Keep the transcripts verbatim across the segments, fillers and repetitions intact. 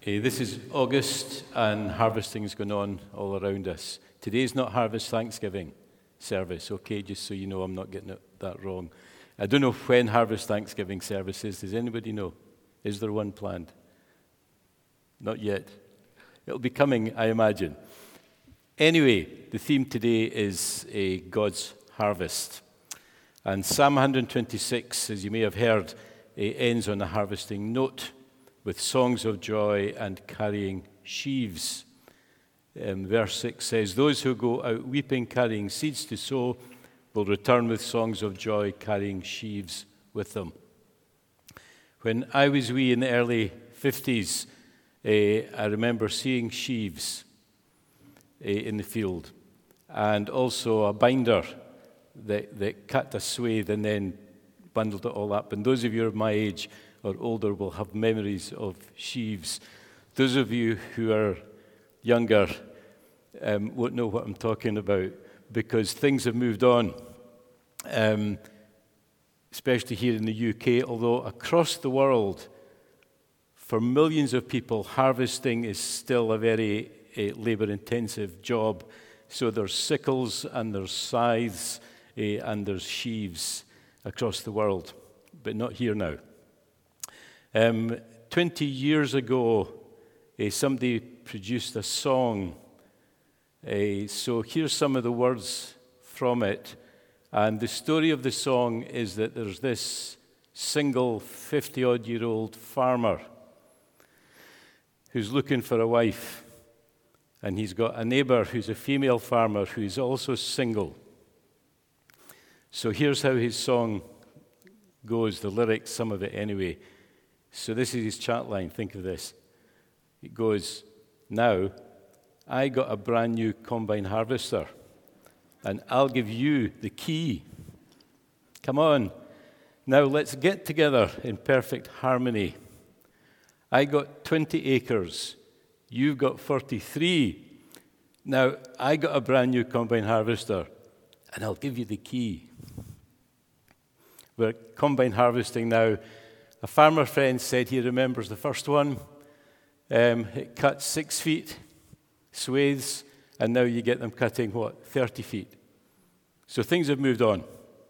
Uh, this is August, and harvesting is going on all around us. Today's not Harvest Thanksgiving service, okay, just so you know I'm not getting it that wrong. I don't know when Harvest Thanksgiving service is. Does anybody know? Is there one planned? Not yet. It'll be coming, I imagine. Anyway, the theme today is uh, God's harvest. And Psalm one twenty-six, as you may have heard, uh, ends on a harvesting note, with songs of joy and carrying sheaves. Um, verse six says, "Those who go out weeping, carrying seeds to sow, will return with songs of joy, carrying sheaves with them." When I was wee in the early fifties, uh, I remember seeing sheaves uh, in the field, and also a binder that, that cut a swathe and then bundled it all up. And those of you of my age or older will have memories of sheaves. Those of you who are younger um, won't know what I'm talking about, because things have moved on, um, especially here in the U K, although across the world, for millions of people, harvesting is still a very uh, labour-intensive job. So there's sickles and there's scythes uh, and there's sheaves across the world, but not here now. Um, Twenty years ago, uh, somebody produced a song. Uh, so here's some of the words from it. And the story of the song is that there's this single fifty-odd-year-old farmer who's looking for a wife. And he's got a neighbour who's a female farmer who's also single. So here's how his song goes, the lyrics, some of it anyway. So this is his chat line. Think of this. It goes, "Now, I got a brand new combine harvester, and I'll give you the key. Come on, now let's get together in perfect harmony. I got twenty acres, you've got forty-three. Now, I got a brand new combine harvester, and I'll give you the key." We're combine harvesting now. A farmer friend said he remembers the first one. Um, it cut six feet, swathes, and now you get them cutting, what, thirty feet. So things have moved on.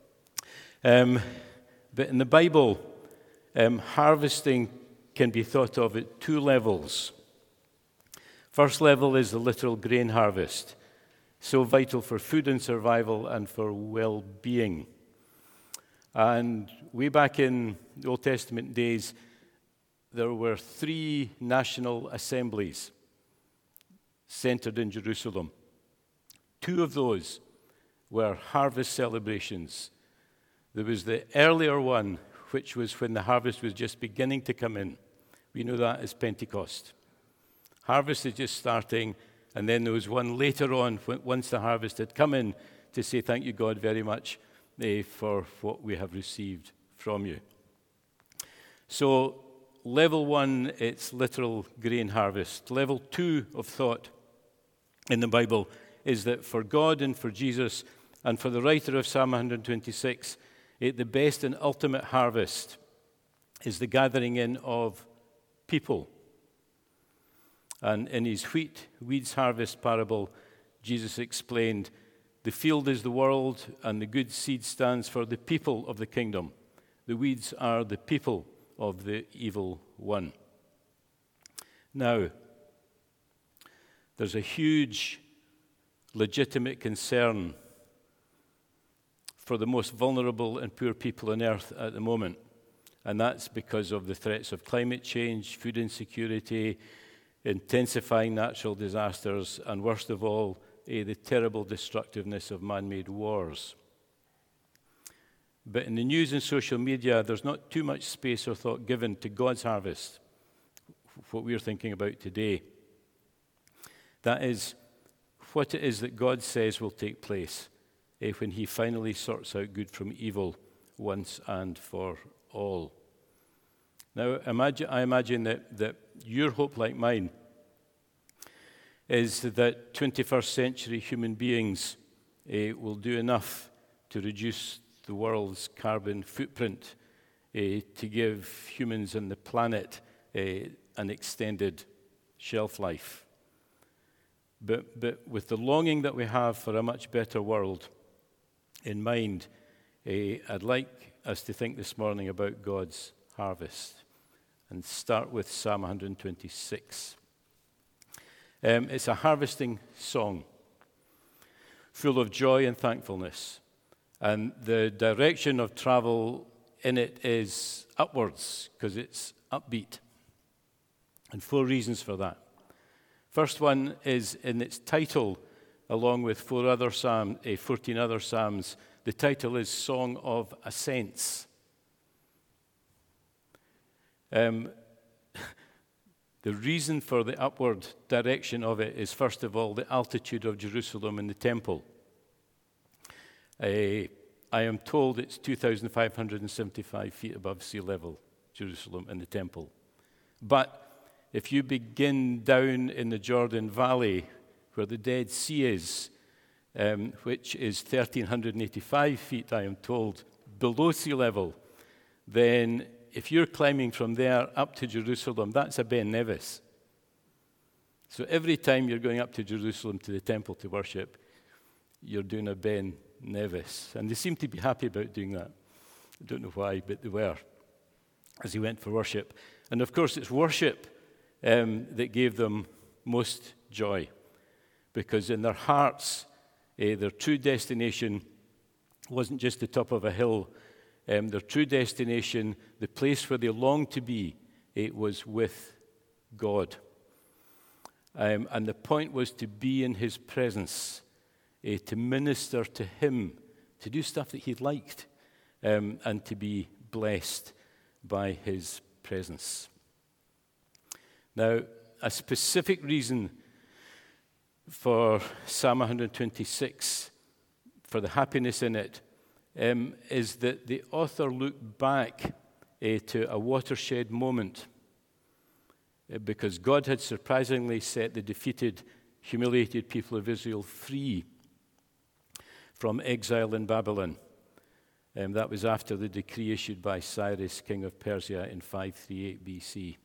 Um, but in the Bible, um, harvesting can be thought of at two levels. First level is the literal grain harvest, so vital for food and survival and for well-being. And way back in the Old Testament days, there were three national assemblies centered in Jerusalem. Two of those were harvest celebrations. There was the earlier one, which was when the harvest was just beginning to come in. We know that as Pentecost. Harvest is just starting, and then there was one later on, once the harvest had come in, to say, "Thank you, God, very much uh, for what we have received from you." So, level one, it's literal grain harvest. Level two of thought in the Bible is that for God and for Jesus and for the writer of Psalm one twenty-six, it, the best and ultimate harvest is the gathering in of people. And in his wheat, weeds harvest parable, Jesus explained, the field is the world, and the good seed stands for the people of the kingdom. The weeds are the people of the evil one. Now, there's a huge legitimate concern for the most vulnerable and poor people on earth at the moment, and that's because of the threats of climate change, food insecurity, intensifying natural disasters, and worst of all, eh, the terrible destructiveness of man-made wars. But in the news and social media, there's not too much space or thought given to God's harvest, what we're thinking about today. That is, what it is that God says will take place eh, when he finally sorts out good from evil once and for all. Now, imagine, I imagine that, that your hope, like mine, is that twenty-first century human beings eh, will do enough to reduce the world's carbon footprint eh, to give humans and the planet eh, an extended shelf life. But, but with the longing that we have for a much better world in mind, eh, I'd like us to think this morning about God's harvest and start with Psalm one twenty-six. Um, it's a harvesting song full of joy and thankfulness. And the direction of travel in it is upwards because it's upbeat. And four reasons for that. First one is in its title, along with four other psalms, eh, fourteen other psalms. The title is Song of Ascents. Um, the reason for the upward direction of it is, first of all, the altitude of Jerusalem and the temple. Uh, I am told it's two thousand five hundred seventy-five feet above sea level, Jerusalem and the temple. But if you begin down in the Jordan Valley, where the Dead Sea is, um, which is one thousand three hundred eighty-five feet, I am told, below sea level, then if you're climbing from there up to Jerusalem, that's a Ben Nevis. So every time you're going up to Jerusalem to the temple to worship, you're doing a Ben Nevis. And they seem to be happy about doing that. I don't know why, but they were, as he went for worship. And of course, it's worship um, that gave them most joy, because in their hearts, uh, their true destination wasn't just the top of a hill. Um, their true destination, the place where they longed to be, it was with God. Um, and the point was to be in his presence, uh, to minister to him, to do stuff that he liked, um, and to be blessed by his presence. Now, a specific reason for Psalm one twenty-six, for the happiness in it, um, is that the author looked back uh, to a watershed moment, uh, because God had surprisingly set the defeated, humiliated people of Israel free from exile in Babylon. Um, that was after the decree issued by Cyrus, king of Persia, in five thirty-eight B C.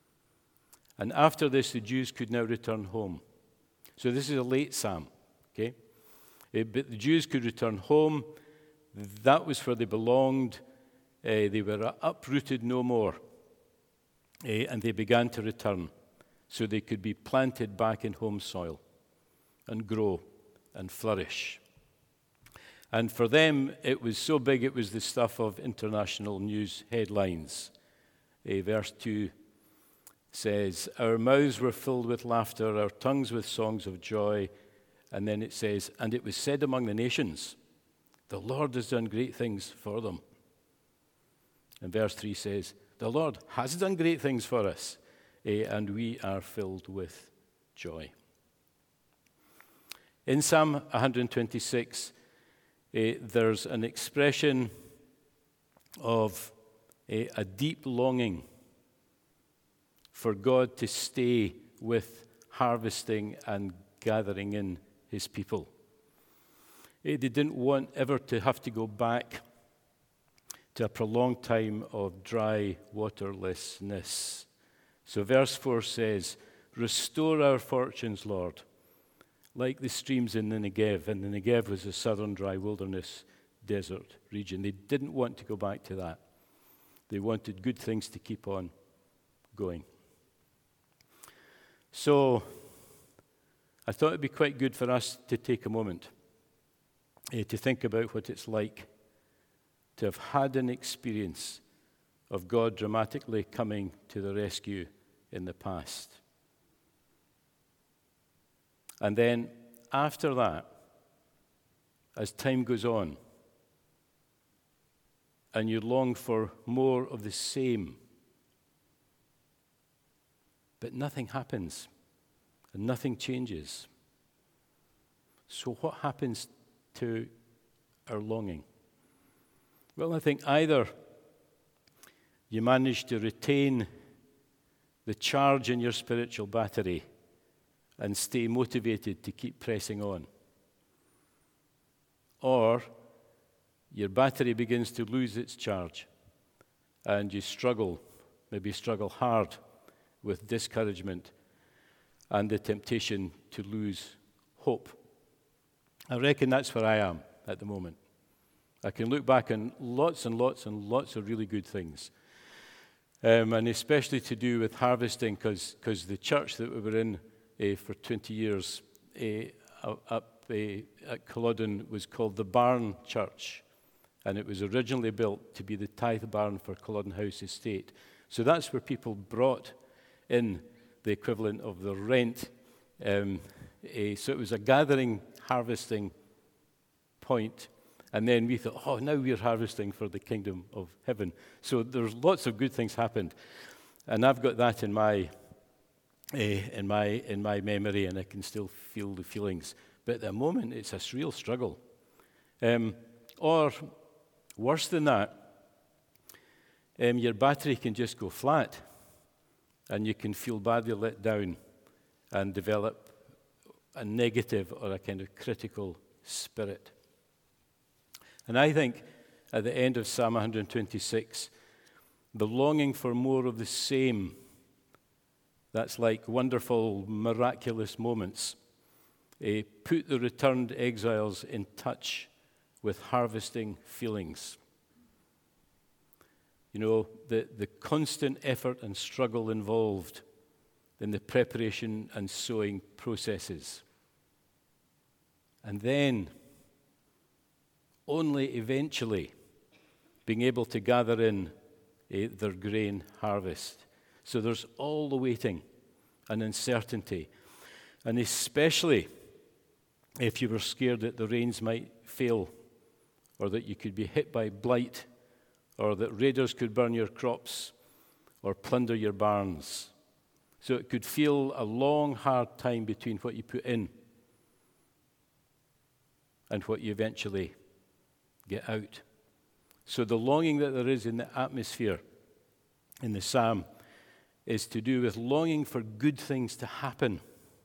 And after this, the Jews could now return home. So this is a late psalm, okay? Uh, but the Jews could return home. That was where they belonged. Uh, they were uprooted no more. Uh, and they began to return so they could be planted back in home soil and grow and flourish. And for them, it was so big, it was the stuff of international news headlines. Uh, verse two says, "Our mouths were filled with laughter, our tongues with songs of joy." And then it says, "And it was said among the nations, the Lord has done great things for them." And verse three says, "The Lord has done great things for us, eh, and we are filled with joy." In Psalm one twenty-six, eh, there's an expression of eh, a deep longing for God to stay with harvesting and gathering in his people. They didn't want ever to have to go back to a prolonged time of dry, waterlessness. So verse four says, "Restore our fortunes, Lord, like the streams in the Negev." And the Negev was a southern dry wilderness desert region. They didn't want to go back to that. They wanted good things to keep on going. So I thought it'd be quite good for us to take a moment uh, to think about what it's like to have had an experience of God dramatically coming to the rescue in the past. And then after that, as time goes on, and you long for more of the same, but nothing happens and nothing changes. So what happens to our longing? Well, I think either you manage to retain the charge in your spiritual battery and stay motivated to keep pressing on, or your battery begins to lose its charge and you struggle, maybe struggle hard with discouragement and the temptation to lose hope. I reckon that's where I am at the moment. I can look back on lots and lots and lots of really good things, um, and especially to do with harvesting, because the church that we were in uh, for twenty years uh, up uh, at Culloden was called the Barn Church, and it was originally built to be the tithe barn for Culloden House Estate. So that's where people brought in the equivalent of the rent. Um, uh, so it was a gathering, harvesting point. And then we thought, oh, now we're harvesting for the kingdom of heaven. So there's lots of good things happened. And I've got that in my uh, in my in my memory, and I can still feel the feelings. But at the moment, it's a real struggle. Um, or worse than that, um, your battery can just go flat, and you can feel badly let down and develop a negative or a kind of critical spirit. And I think at the end of Psalm one twenty-six, the longing for more of the same, that's like wonderful, miraculous moments, uh, put the returned exiles in touch with harvesting feelings. You know, the, the constant effort and struggle involved in the preparation and sowing processes. And then, only eventually being able to gather in uh, their grain harvest. So there's all the waiting and uncertainty. And especially if you were scared that the rains might fail, or that you could be hit by blight, or that raiders could burn your crops or plunder your barns. So it could feel a long, hard time between what you put in and what you eventually get out. So the longing that there is in the atmosphere in the psalm is to do with longing for good things to happen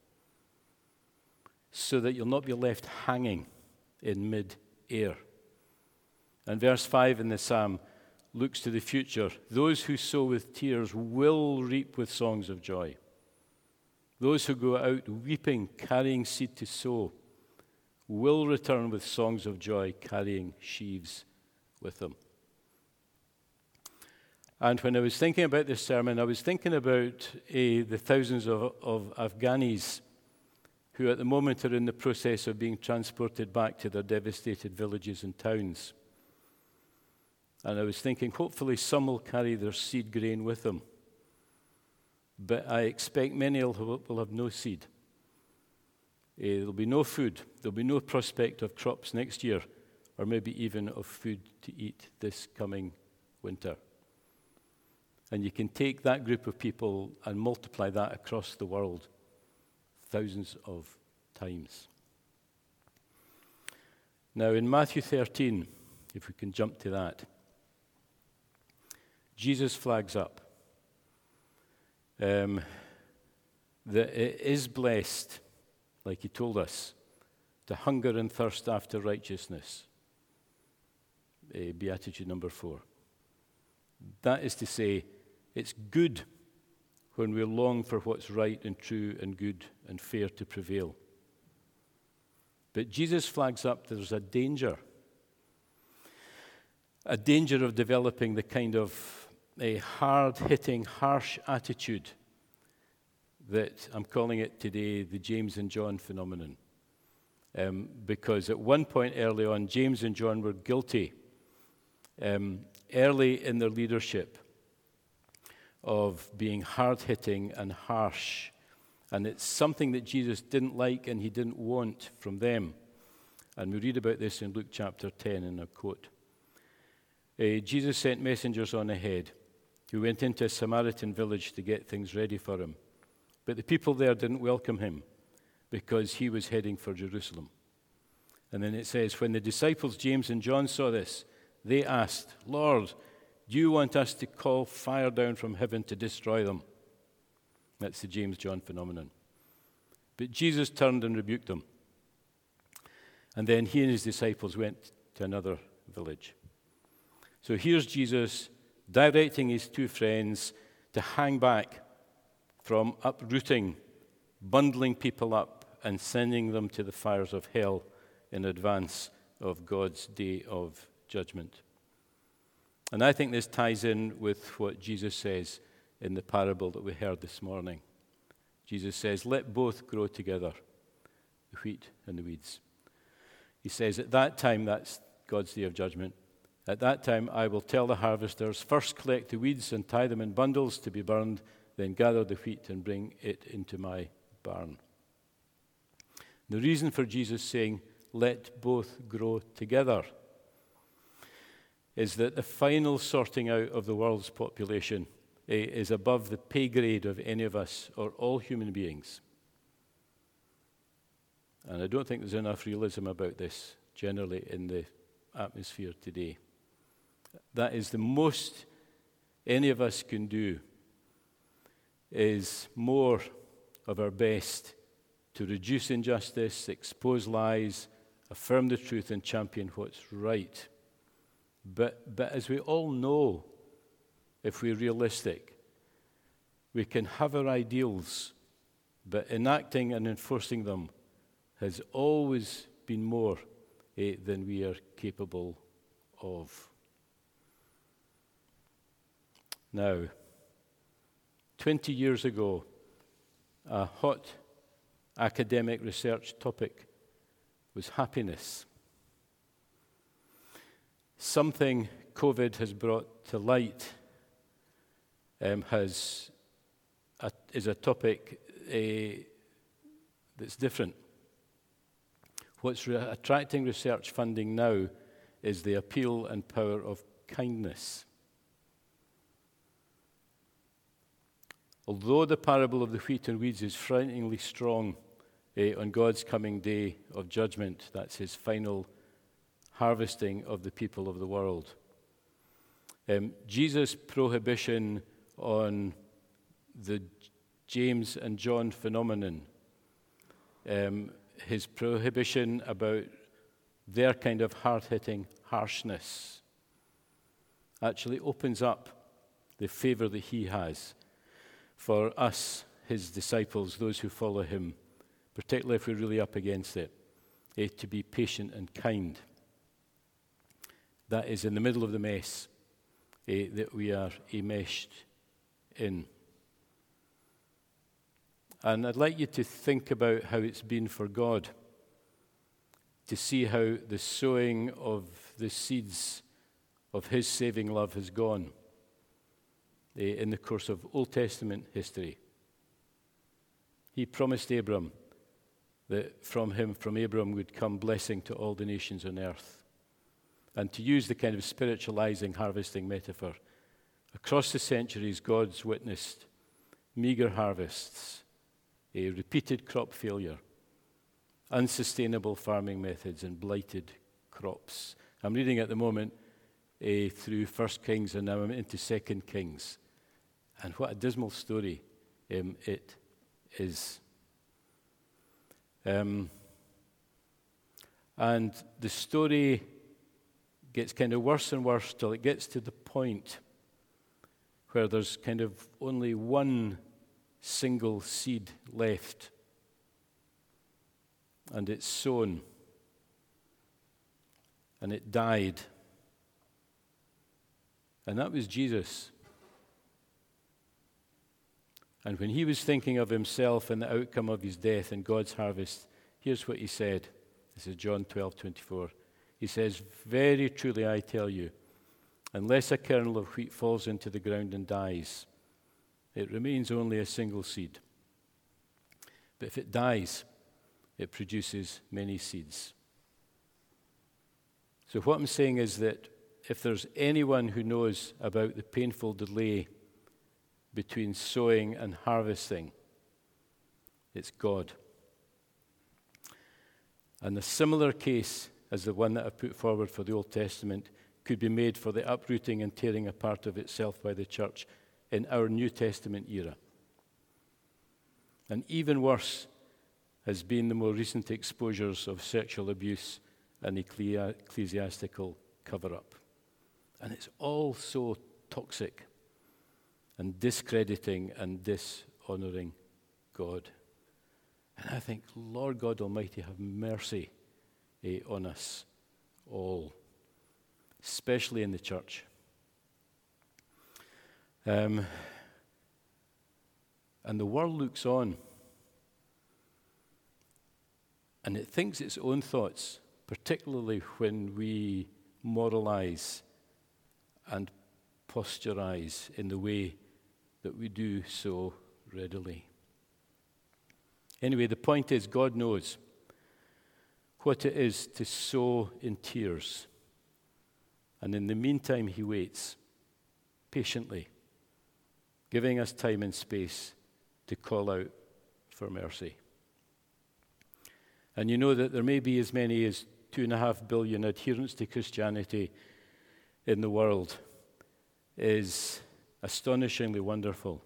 so that you'll not be left hanging in mid-air. And verse five in the psalm looks to the future. Those who sow with tears will reap with songs of joy. Those who go out weeping, carrying seed to sow, will return with songs of joy, carrying sheaves with them. And when I was thinking about this sermon, I was thinking about uh, the thousands of, of Afghanis who at the moment are in the process of being transported back to their devastated villages and towns. And I was thinking, hopefully some will carry their seed grain with them. But I expect many will, will have no seed. Uh, there'll be no food. There'll be no prospect of crops next year, or maybe even of food to eat this coming winter. And you can take that group of people and multiply that across the world thousands of times. Now, in Matthew thirteen, if we can jump to that, Jesus flags up um, that it is blessed, like he told us, to hunger and thirst after righteousness. Uh, Beatitude number four. That is to say, it's good when we long for what's right and true and good and fair to prevail. But Jesus flags up there's a danger. A danger of developing the kind of a hard-hitting, harsh attitude that I'm calling it today the James and John phenomenon. Um, because at one point early on, James and John were guilty um, early in their leadership of being hard-hitting and harsh. And it's something that Jesus didn't like and he didn't want from them. And we read about this in Luke chapter ten in a quote. Uh, Jesus sent messengers on ahead who went into a Samaritan village to get things ready for him. But the people there didn't welcome him because he was heading for Jerusalem. And then it says, when the disciples James and John saw this, they asked, Lord, do you want us to call fire down from heaven to destroy them? That's the James-John phenomenon. But Jesus turned and rebuked them. And then he and his disciples went to another village. So here's Jesus directing his two friends to hang back from uprooting bundling people up and sending them to the fires of hell in advance of God's day of judgment. And I think this ties in with what Jesus says in the parable that we heard this morning. Jesus says, let both grow together, the wheat and the weeds. He says, at that time, that's God's day of judgment, at that time I will tell the harvesters, first collect the weeds and tie them in bundles to be burned, then gather the wheat and bring it into my barn. The reason for Jesus saying, let both grow together, is that the final sorting out of the world's population is above the pay grade of any of us or all human beings. And I don't think there's enough realism about this generally in the atmosphere today. That is the most any of us can do, is more of our best to reduce injustice, expose lies, affirm the truth, and champion what's right. But, but as we all know, if we're realistic, we can have our ideals, but enacting and enforcing them has always been more eh, than we are capable of. Now, twenty years ago, a hot academic research topic was happiness. Something COVID has brought to light um, has a, is a topic uh, that's different. What's re- attracting research funding now is the appeal and power of kindness. Although the parable of the wheat and weeds is frighteningly strong uh, on God's coming day of judgment, that's his final harvesting of the people of the world. Um, Jesus' prohibition on the James and John phenomenon, um, his prohibition about their kind of hard-hitting harshness, actually opens up the favor that he has for us, his disciples, those who follow him, particularly if we're really up against it, eh, to be patient and kind. That is in the middle of the mess eh, that we are enmeshed in. And I'd like you to think about how it's been for God to see how the sowing of the seeds of his saving love has gone eh, in the course of Old Testament history. He promised Abram that from him, from Abram, would come blessing to all the nations on earth. And to use the kind of spiritualizing, harvesting metaphor, across the centuries, God's witnessed meager harvests, a repeated crop failure, unsustainable farming methods, and blighted crops. I'm reading at the moment uh, through First Kings, and now I'm into Second Kings. And what a dismal story um, it is. Um, and the story gets kind of worse and worse till it gets to the point where there's kind of only one single seed left, and it's sown, and it died. And that was Jesus. And when he was thinking of himself and the outcome of his death and God's harvest, here's what he said. This is John twelve twenty-four. He says, very truly I tell you, unless a kernel of wheat falls into the ground and dies, it remains only a single seed. But if it dies, it produces many seeds. So what I'm saying is that if there's anyone who knows about the painful delay between sowing and harvesting, it's God. And a similar case as the one that I've put forward for the Old Testament could be made for the uprooting and tearing apart of itself by the church in our New Testament era. And even worse has been the more recent exposures of sexual abuse and ecclesiastical cover-up. And it's all so toxic and discrediting and dishonoring God. And I think, Lord God Almighty, have mercy eh, on us all, especially in the church. Um, and the world looks on, and it thinks its own thoughts, particularly when we moralize and posturize in the way that we do so readily. Anyway, the point is, God knows what it is to sow in tears. And in the meantime, he waits patiently, giving us time and space to call out for mercy. And you know that there may be as many as two and a half billion adherents to Christianity in the world is astonishingly wonderful.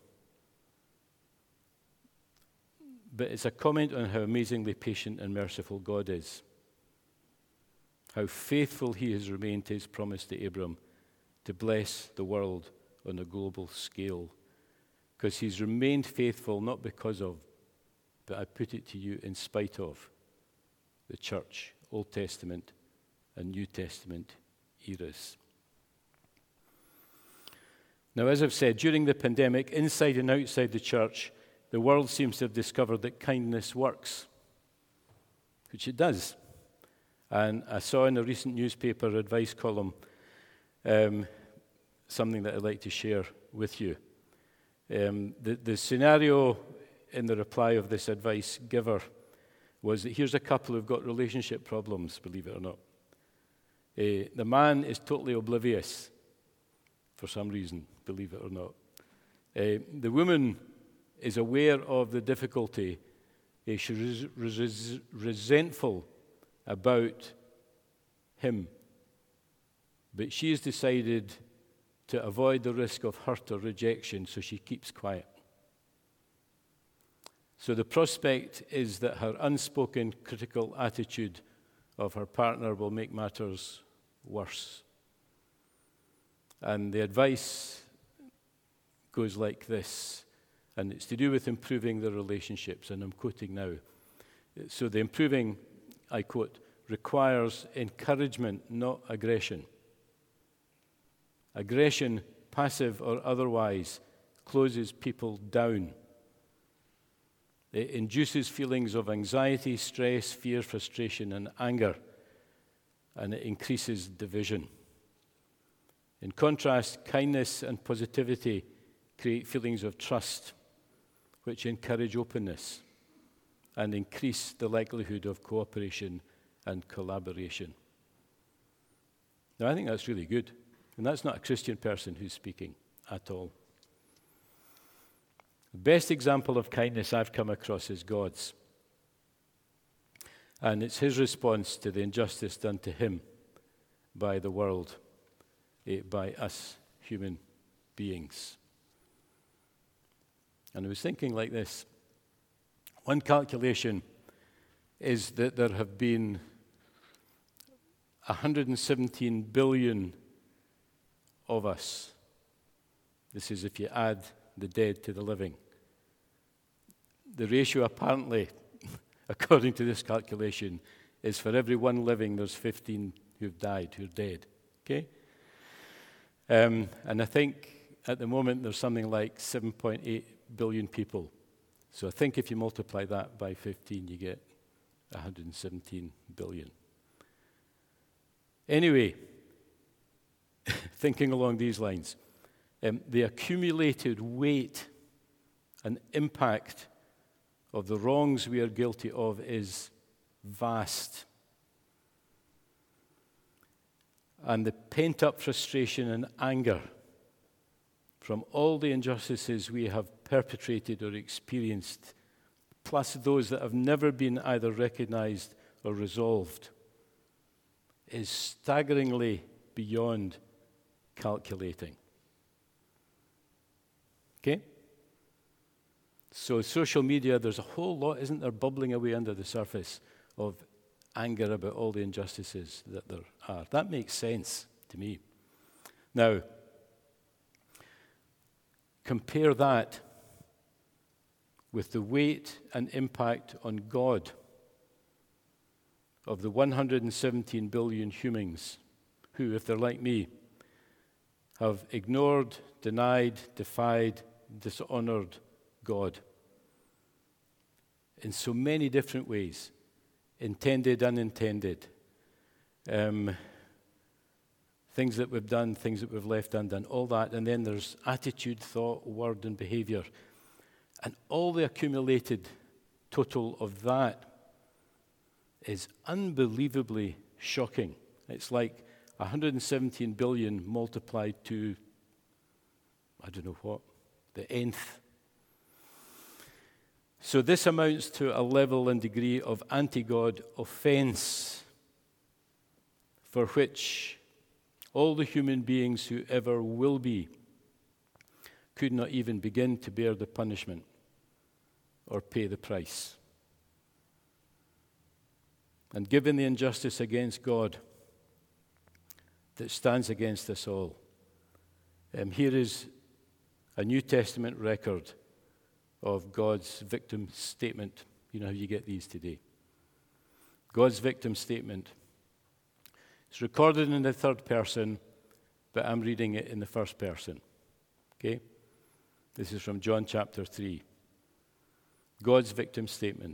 But it's a comment on how amazingly patient and merciful God is. How faithful he has remained to his promise to Abram to bless the world on a global scale. Because he's remained faithful not because of, but I put it to you, in spite of the church, Old Testament and New Testament eras. Now, as I've said, during the pandemic, inside and outside the church, the world seems to have discovered that kindness works, which it does. And I saw in a recent newspaper advice column um, something that I'd like to share with you. Um, the, the scenario in the reply of this advice giver was that here's a couple who've got relationship problems, believe it or not. Uh, the man is totally oblivious for some reason, believe it or not. Uh, the woman is aware of the difficulty. Uh, she's res- res- resentful about him. But she has decided to avoid the risk of hurt or rejection, so she keeps quiet. So the prospect is that her unspoken critical attitude of her partner will make matters worse. And the advice goes like this, and it's to do with improving the relationships, and I'm quoting now. So the improving, I quote, requires encouragement, not aggression. Aggression, passive or otherwise, closes people down. It induces feelings of anxiety, stress, fear, frustration, and anger, and it increases division. In contrast, kindness and positivity create feelings of trust, which encourage openness and increase the likelihood of cooperation and collaboration. Now, I think that's really good. And that's not a Christian person who's speaking at all. The best example of kindness I've come across is God's. And it's his response to the injustice done to him by the world, eh, by us human beings. And I was thinking like this. One calculation is that there have been one hundred seventeen billion of us. This is if you add the dead to the living. The ratio apparently, according to this calculation, is for every one living, there's fifteen who've died, who're dead. Okay? Um, and I think at the moment there's something like seven point eight billion people. So I think if you multiply that by fifteen, you get one hundred seventeen billion. Anyway, thinking along these lines, um, the accumulated weight and impact of the wrongs we are guilty of is vast. And the pent-up frustration and anger from all the injustices we have perpetrated or experienced, plus those that have never been either recognized or resolved, is staggeringly beyond calculating. Okay? So social media, there's a whole lot, isn't there, bubbling away under the surface of anger about all the injustices that there are. That makes sense to me. Now, compare that with the weight and impact on God of the one hundred seventeen billion humans who, if they're like me, have ignored, denied, defied, dishonored God in so many different ways, intended, unintended, um, things that we've done, things that we've left undone, all that. And then there's attitude, thought, word, and behavior. And all the accumulated total of that is unbelievably shocking. It's like one hundred seventeen billion multiplied to, I don't know what, the nth. So this amounts to a level and degree of anti-God offense for which all the human beings who ever will be could not even begin to bear the punishment or pay the price. And given the injustice against God that stands against us all, um, here is a New Testament record of God's victim statement. You know how you get these today. God's victim statement. It's recorded in the third person, but I'm reading it in the first person. Okay? This is from John chapter three. God's victim statement.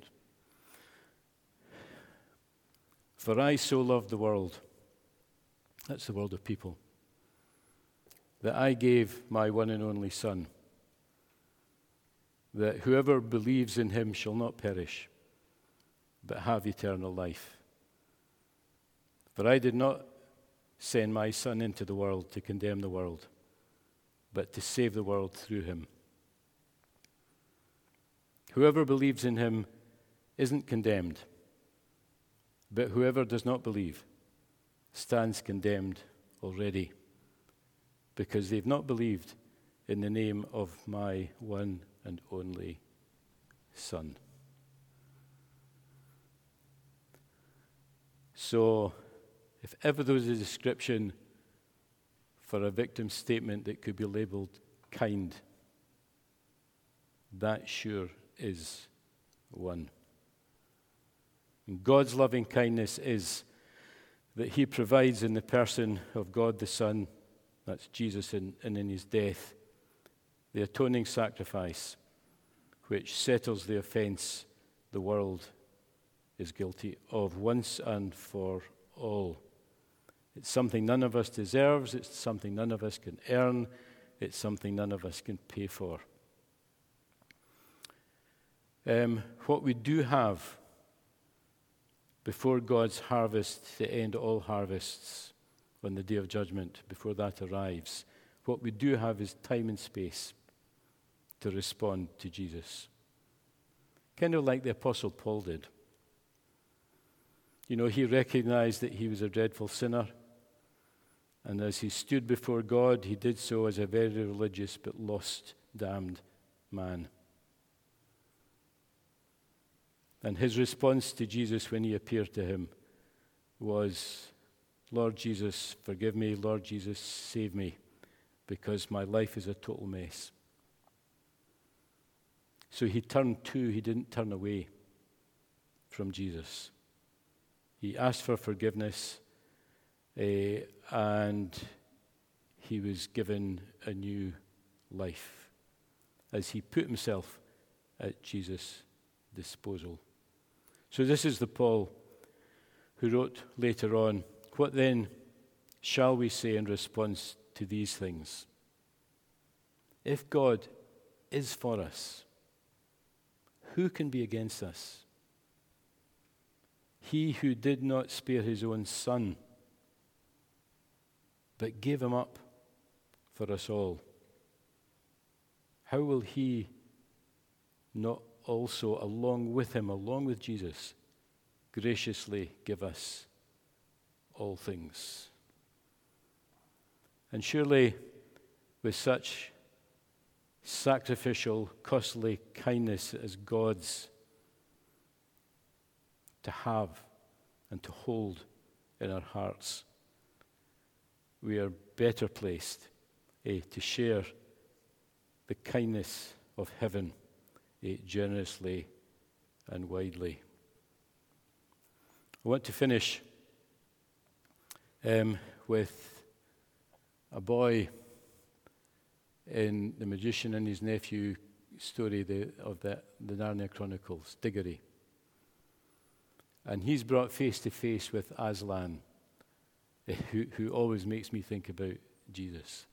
For I so loved the world, that's the world of people, that I gave my one and only Son, that whoever believes in him shall not perish, but have eternal life. For I did not send my Son into the world to condemn the world, but to save the world through him. Whoever believes in him isn't condemned, but whoever does not believe stands condemned already, because they've not believed in the name of my one and only Son. So, if ever there was a description for a victim statement that could be labeled kind, that sure is one. And God's loving kindness is that he provides in the person of God the Son, that's Jesus, in, and in his death, the atoning sacrifice which settles the offense the world is guilty of once and for all. It's something none of us deserves. It's something none of us can earn. It's something none of us can pay for. Um, what we do have before God's harvest to end all harvests on the day of judgment, before that arrives, what we do have is time and space to respond to Jesus. Kind of like the Apostle Paul did. You know, he recognized that he was a dreadful sinner, and as he stood before God, he did so as a very religious but lost, damned man. And his response to Jesus when he appeared to him was, Lord Jesus, forgive me. Lord Jesus, save me, because my life is a total mess. So he turned to, he didn't turn away from Jesus. He asked for forgiveness, uh, and he was given a new life as he put himself at Jesus' disposal. So this is the Paul who wrote later on, what then shall we say in response to these things? If God is for us, who can be against us? He who did not spare his own Son, but gave him up for us all, how will he not also, along with him, along with Jesus, graciously give us all things? And surely, with such sacrificial, costly kindness as God's to have and to hold in our hearts, we are better placed eh, to share the kindness of heaven ate generously and widely. I want to finish um, with a boy in The Magician and His Nephew story the, of the, the Narnia Chronicles, Diggory. And he's brought face to face with Aslan, who, who always makes me think about Jesus.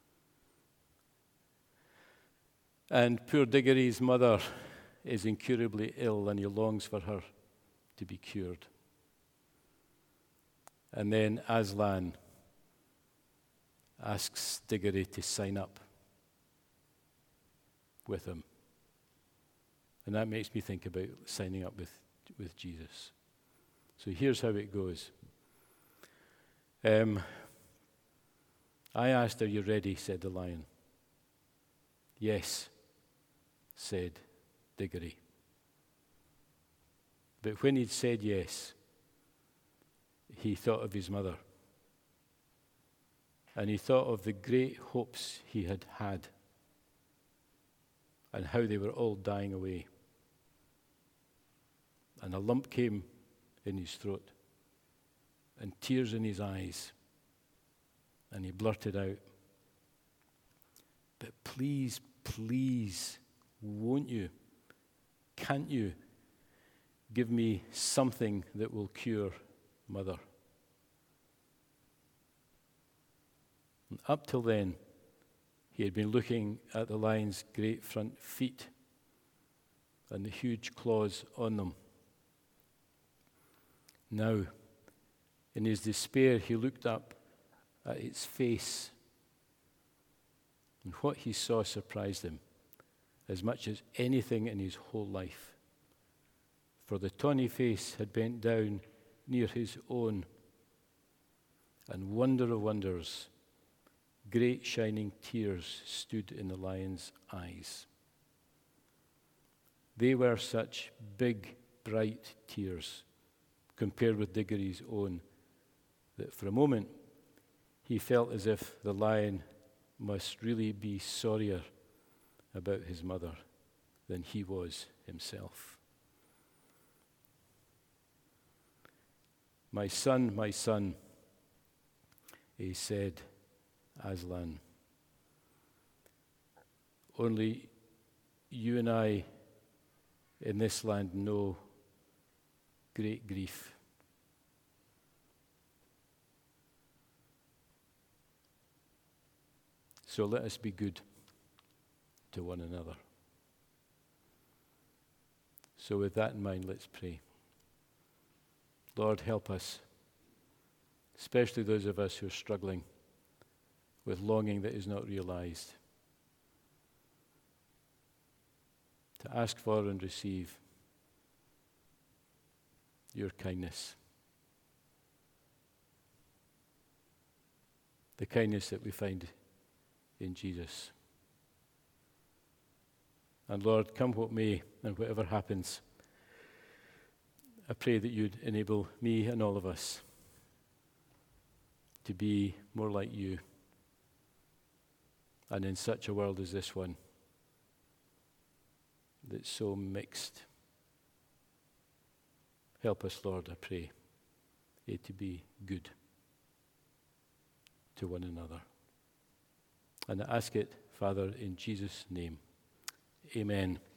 And poor Diggory's mother is incurably ill, and he longs for her to be cured. And then Aslan asks Diggory to sign up with him. And that makes me think about signing up with, with Jesus. So here's how it goes. Um, I asked, "Are you ready?" said the lion. "Yes," said Diggory. But when he'd said yes, he thought of his mother. And he thought of the great hopes he had had and how they were all dying away. And a lump came in his throat and tears in his eyes. And he blurted out, "But please, please, won't you, can't you give me something that will cure Mother?" And up till then, he had been looking at the lion's great front feet and the huge claws on them. Now, in his despair, he looked up at its face, and what he saw surprised him as much as anything in his whole life. For the tawny face had bent down near his own, and wonder of wonders, great shining tears stood in the lion's eyes. They were such big, bright tears compared with Diggory's own that for a moment he felt as if the lion must really be sorrier about his mother than he was himself. "My son, my son," he said, "Aslan, only you and I in this land know great grief. So let us be good to one another." So with that in mind, let's pray. Lord, help us, especially those of us who are struggling with longing that is not realized, to ask for and receive your kindness, the kindness that we find in Jesus. And Lord, come what may, and whatever happens, I pray that you'd enable me and all of us to be more like you. And in such a world as this one, that's so mixed, help us, Lord, I pray, eh, to be good to one another. And I ask it, Father, in Jesus' name. Amen.